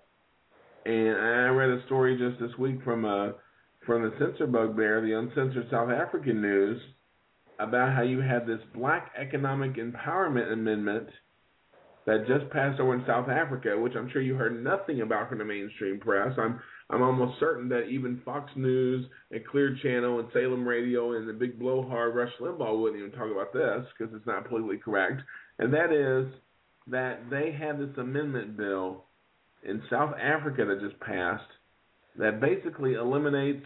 And I read a story just this week from uh, from the Censor Bugbear, the Uncensored South African News, about how you had this Black Economic Empowerment Amendment that just passed over in South Africa, which I'm sure you heard nothing about from the mainstream press. I'm I'm almost certain that even Fox News and Clear Channel and Salem Radio and the big blowhard Rush Limbaugh wouldn't even talk about this because it's not politically correct. And that is that they had this amendment bill in South Africa that just passed that basically eliminates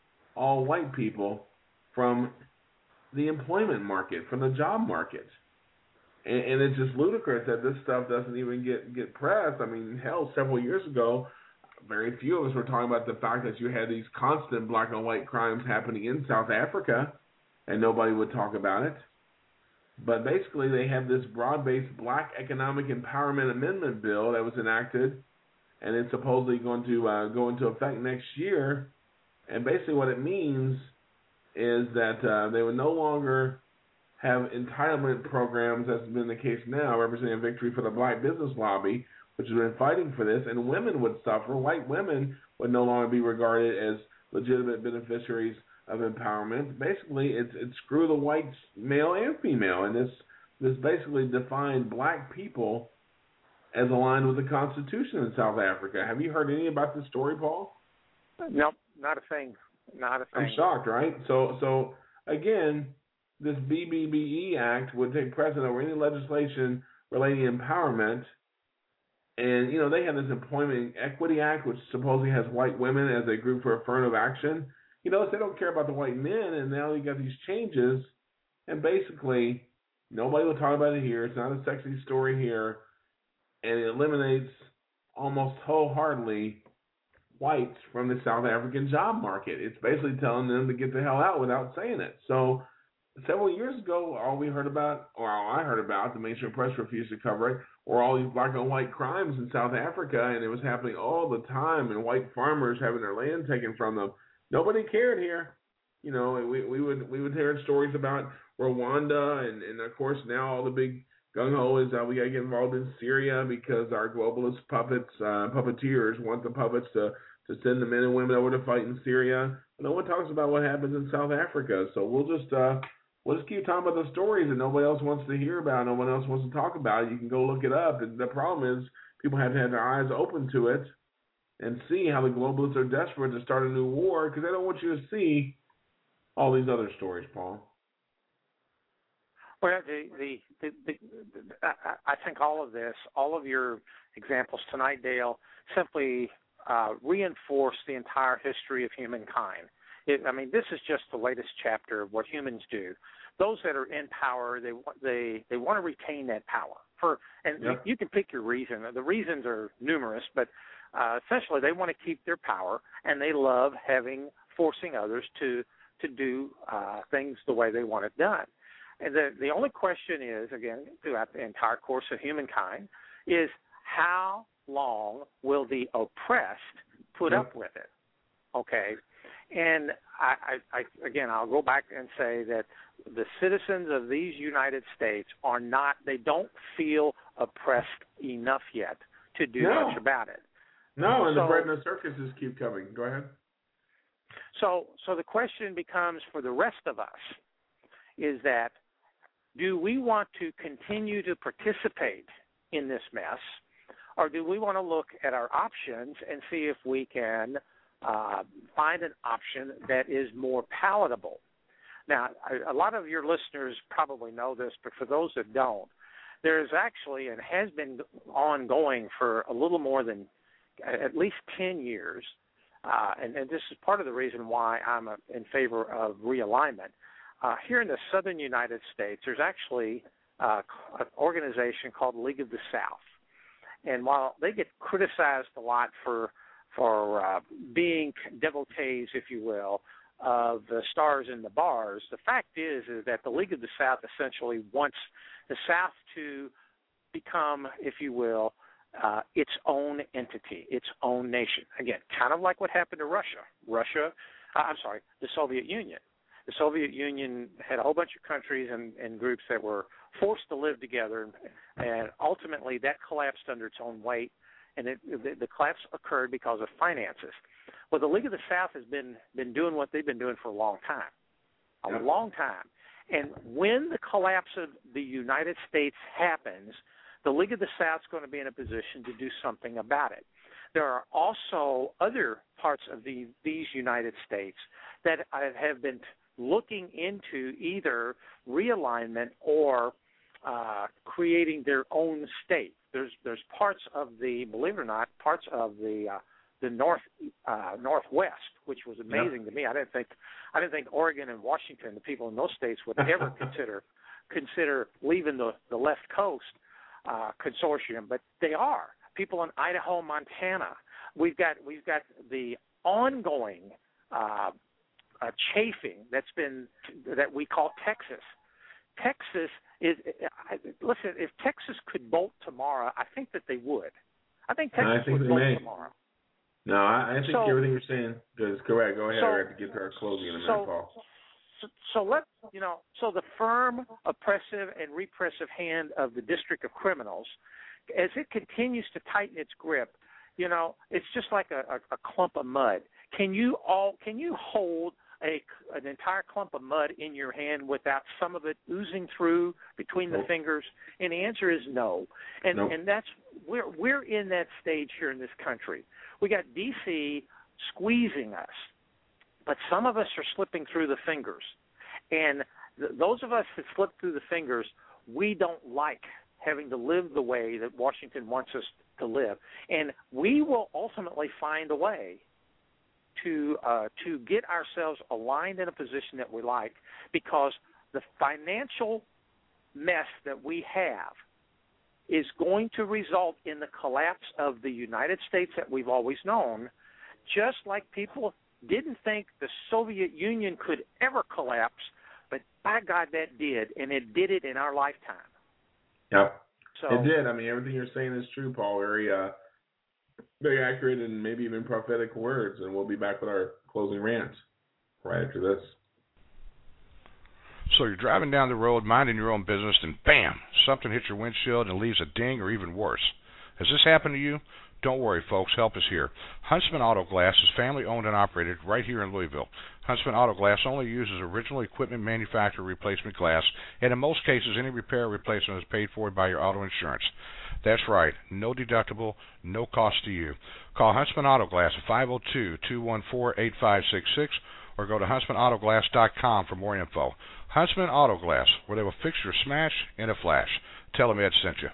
all white people from the employment market, from the job market. And, and it's just ludicrous that this stuff doesn't even get, get pressed. I mean, hell, several years ago, very few of us were talking about the fact that you had these constant black and white crimes happening in South Africa, and nobody would talk about it. But basically, they have this broad-based Black Economic Empowerment Amendment bill that was enacted, and it's supposedly going to uh, go into effect next year. And basically what it means is that uh, they would no longer have entitlement programs, as has been the case now, representing a victory for the black business lobby, which has been fighting for this, and women would suffer. White women would no longer be regarded as legitimate beneficiaries of empowerment. Basically, it's it's screw the whites, male and female, and this this basically defined black people as aligned with the Constitution in South Africa. Have you heard any about this story, Paul? Nope, not a thing. Not a thing. I'm shocked, right? So so again, this B B B E Act would take precedent over any legislation relating to empowerment, And, you know, they had this Employment Equity Act, which supposedly has white women as a group for affirmative action. You know, they don't care about the white men, and now you got these changes, and basically nobody will talk about it here. It's not a sexy story here, and it eliminates almost wholeheartedly whites from the South African job market. It's basically telling them to get the hell out without saying it. So several years ago, all we heard about, or all I heard about, the mainstream press refused to cover it, were all these black and white crimes in South Africa, and it was happening all the time, and white farmers having their land taken from them. Nobody cared here. You know, we we would we would hear stories about Rwanda, and, and of course now all the big gung-ho is that we got to get involved in Syria because our globalist puppets, uh, puppeteers want the puppets to, to send the men and women over to fight in Syria. But no one talks about what happens in South Africa. So we'll just uh, we'll just keep talking about the stories that nobody else wants to hear about, no one else wants to talk about. You can go look it up. And the problem is people have to have their eyes open to it and see how the globalists are desperate to start a new war because they don't want you to see all these other stories, Paul. Well, the, the, the, the, the I think all of this, all of your examples tonight, Dale, simply uh, reinforce the entire history of humankind. It, I mean, this is just the latest chapter of what humans do. Those that are in power, they they they want to retain that power. For and yep. you, you can pick your reason. The reasons are numerous, but uh, essentially they want to keep their power, and they love having forcing others to to do uh, things the way they want it done. And the, the only question is, again, throughout the entire course of humankind, is how long will the oppressed put yep. up with it? Okay? And, I, I, I, again, I'll go back and say that the citizens of these United States are not, they don't feel oppressed enough yet to do no. much about it. No, and so, the bread and the circuses keep coming. Go ahead. So, so the question becomes for the rest of us is that, do we want to continue to participate in this mess, or do we want to look at our options and see if we can uh, find an option that is more palatable? Now, a lot of your listeners probably know this, but for those that don't, there is actually and has been ongoing for a little more than at least ten years, uh, and, and this is part of the reason why I'm a, in favor of realignment. Uh, here in the southern United States, there's actually uh, an organization called League of the South. And while they get criticized a lot for for uh, being devotees, if you will, of the stars and the bars, the fact is, is that the League of the South essentially wants the South to become, if you will, uh, its own entity, its own nation. Again, kind of like what happened to Russia. Russia, uh, I'm sorry, the Soviet Union. The Soviet Union had a whole bunch of countries and, and groups that were forced to live together, and, and ultimately that collapsed under its own weight, and it, the, the collapse occurred because of finances. Well, the League of the South has been, been doing what they've been doing for a long time, a yeah. long time. And when the collapse of the United States happens, the League of the South is going to be in a position to do something about it. There are also other parts of the, these United States that have been looking into either realignment or uh, creating their own state. There's there's parts of the, believe it or not, parts of the uh, the north uh, northwest, which was amazing yeah. to me. I didn't think I didn't think Oregon and Washington, the people in those states, would ever consider consider leaving the the left coast uh, consortium, but they are. People in Idaho, Montana. We've got we've got the ongoing uh, uh, chafing that's been that we call Texas. Texas is listen. If Texas could bolt tomorrow, I think that they would. I think Texas I think would they bolt may. tomorrow. No, I, I think so, everything you're saying is correct. Go ahead. So, I have to get to our closing in a minute, so, Paul. So, so let you know. So the firm, oppressive, and repressive hand of the District of Criminals, as it continues to tighten its grip, you know, it's just like a, a, a clump of mud. Can you all? Can you hold a an entire clump of mud in your hand without some of it oozing through between the nope. fingers? And the answer is no. And nope. and that's we're we're in that stage here in this country. We got D C squeezing us, but some of us are slipping through the fingers, and th- those of us that slip through the fingers, we don't like having to live the way that Washington wants us to live. And we will ultimately find a way to uh, to get ourselves aligned in a position that we like, because the financial mess that we have is going to result in the collapse of the United States that we've always known, just like people didn't think the Soviet Union could ever collapse, but by God, that did, and it did it in our lifetime. Yep, so, it did. I mean, everything you're saying is true, Paul. Very, uh, very accurate and maybe even prophetic words, and we'll be back with our closing rant right after this. So you're driving down the road, minding your own business, and bam, something hits your windshield and leaves a ding or even worse. Has this happened to you? Don't worry, folks. Help is here. Huntsman Auto Glass is family-owned and operated right here in Louisville. Huntsman Auto Glass only uses original equipment manufacturer replacement glass, and in most cases, any repair or replacement is paid for by your auto insurance. That's right. No deductible, no cost to you. Call Huntsman Auto Glass at five oh two, two one four, eight five six six or go to huntsman auto glass dot com for more info. Huntsman Auto Glass, where they will fix your smash in a flash. Tell them Ed sent you.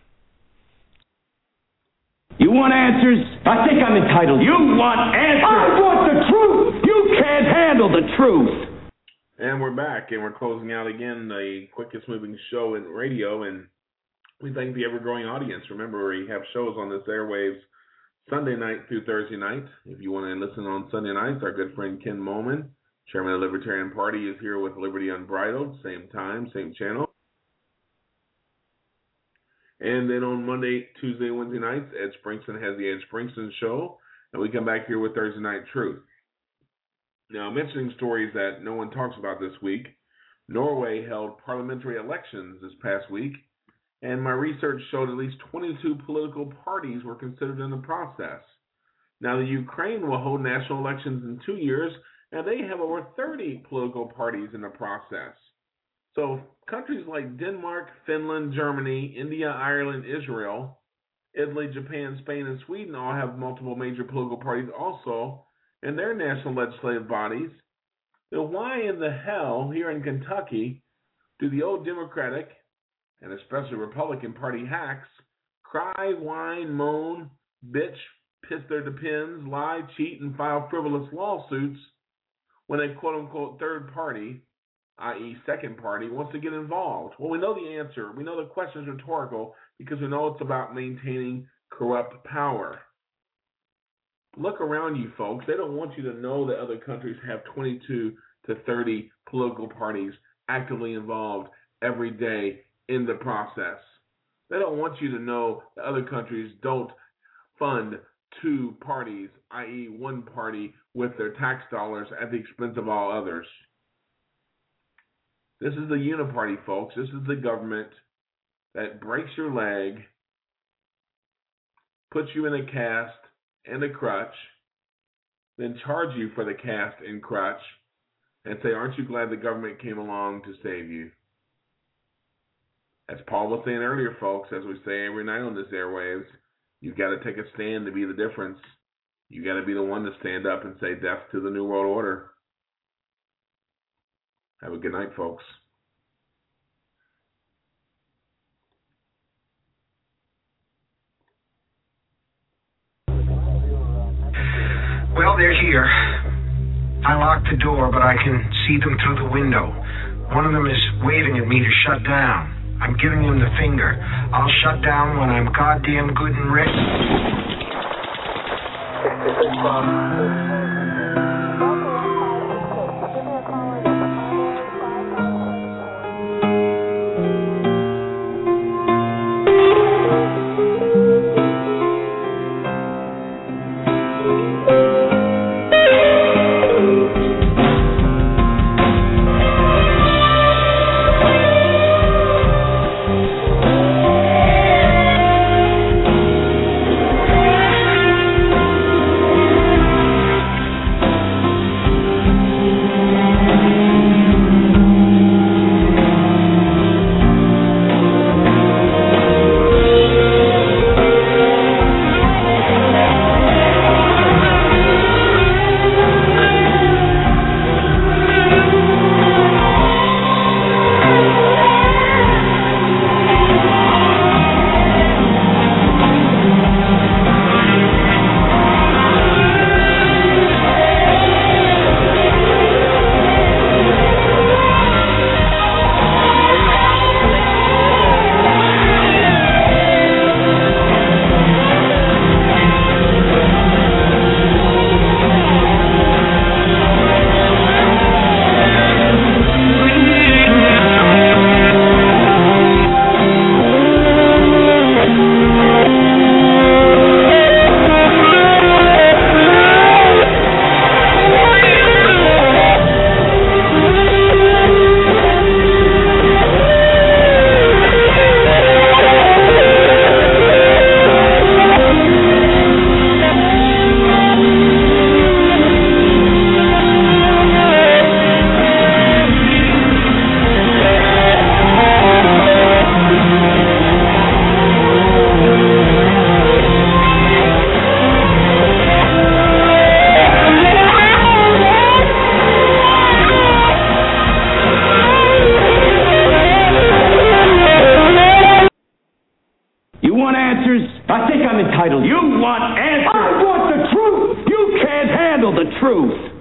You want answers? I think I'm entitled. You want answers? I want the truth! You can't handle the truth! And we're back, and we're closing out again the quickest moving show in radio, and we thank the ever-growing audience. Remember, we have shows on this airwaves Sunday night through Thursday night. If you want to listen on Sunday nights, our good friend Ken Moman, Chairman of the Libertarian Party, is here with Liberty Unbridled, same time, same channel. And then on Monday, Tuesday, Wednesday nights, Ed Springston has the Ed Springston Show, and we come back here with Thursday Night Truth. Now, mentioning stories that no one talks about this week, Norway held parliamentary elections this past week, and my research showed at least twenty-two political parties were considered in the process. Now, the Ukraine will hold national elections in two years, and they have over thirty political parties in the process. So countries like Denmark, Finland, Germany, India, Ireland, Israel, Italy, Japan, Spain, and Sweden all have multiple major political parties also in their national legislative bodies. Then why in the hell here in Kentucky do the old Democratic and especially Republican Party hacks cry, whine, moan, bitch, piss their depends, lie, cheat, and file frivolous lawsuits when a quote-unquote third party, that is second party, wants to get involved? Well, we know the answer. We know the question is rhetorical because we know it's about maintaining corrupt power. Look around you, folks. They don't want you to know that other countries have twenty-two to thirty political parties actively involved every day in the process. They don't want you to know that other countries don't fund two parties, that is one party, with their tax dollars at the expense of all others. This is the uniparty, folks. This is the government that breaks your leg, puts you in a cast and a crutch, then charge you for the cast and crutch, and say, aren't you glad the government came along to save you? As Paul was saying earlier, folks, as we say every night on this airwaves, you've got to take a stand to be the difference. You've got to be the one to stand up and say death to the New World Order. Have a good night, folks. Well, they're here. I locked the door, but I can see them through the window. One of them is waving at me to shut down. I'm giving him the finger. I'll shut down when I'm goddamn good and ready. answers? I think I'm entitled. You want answers? I want the truth. You can't handle the truth.